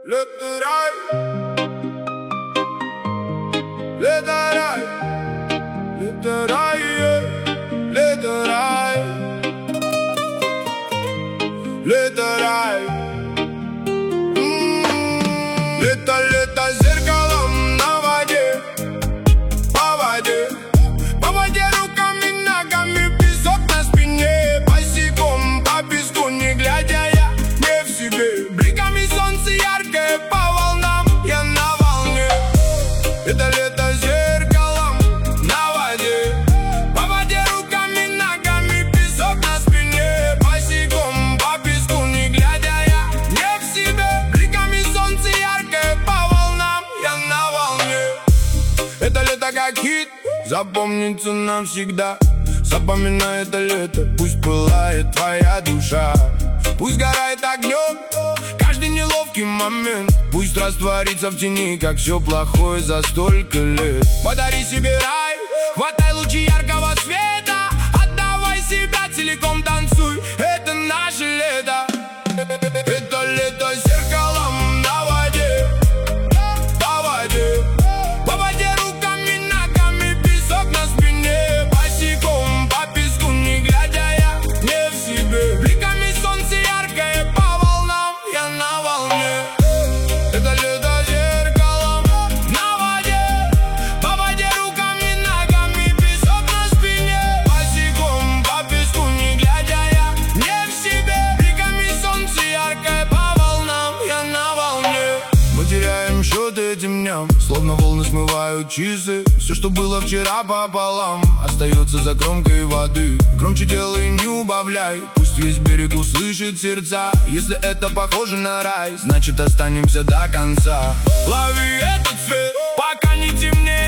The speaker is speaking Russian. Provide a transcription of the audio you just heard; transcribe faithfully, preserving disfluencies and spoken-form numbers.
Лето рай, лето рай, лето рай, лето рай, лето рай. Лето, лето зеркалом на воде, по воде, по воде руками, ногами, песок на спине, босиком по песку, не глядя я не в себе. Бликами солнце яркое по волнам, я на волне. Это лето зеркалом на воде, по воде руками, ногами, песок на спине, босиком по песку, не глядя я не в себе. Бликами солнце яркое по волнам, я на волне. Это лето как хит, запомнится навсегда. Запоминай это лето, пусть пылает твоя душа, пусть горает огнем каждый неловкий момент, пусть растворится в тени, как все плохое за столько лет. Подари себе рай, хватай лучи яркого света, отдавай себя целиком, танцуй, это наше лето. Это лето зеркалом на воде, по воде, по воде руками, ногами, песок на спине, босиком по песку, не глядя я не в себе. Бликами солнце яркое по волнам, я на волне. Это лето зеркалом на воде, по воде руками, ногами, песок на спине, босиком по песку, не глядя я не в себе. Бликами солнце яркое по волнам, я на волне. Мы теряем счет этим дням, словно волны смывают часы. Все, что было вчера, пополам остается за кромкой воды. Громче делай, не убавляй, пусть весь берег услышит сердца. Если это похоже на рай, значит останемся до конца. Лови этот свет, пока не темнеет.